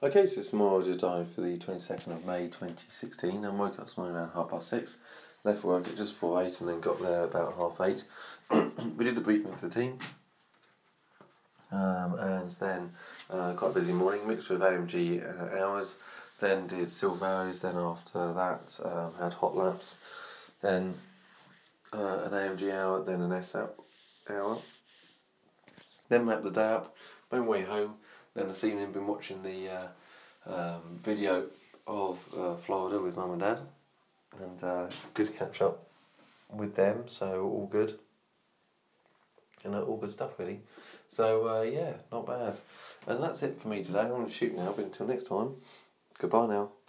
Okay, so it's more audio dive for the 22nd of May 2016. I woke up this morning around 6:30, left work at just 8:04 and then got there about 8:30. We did the briefing for the team, and then quite a busy morning, mixture of AMG hours, then did silver arrows, then after that had hot laps, then an AMG hour, then an S hour, then wrapped the day up, went way home. Then this evening been watching the video of Florida with Mum and Dad, and good to catch up with them, so all good. And all good stuff really. So yeah, not bad. And that's it for me today. I'm going to shoot now, but until next time, goodbye now.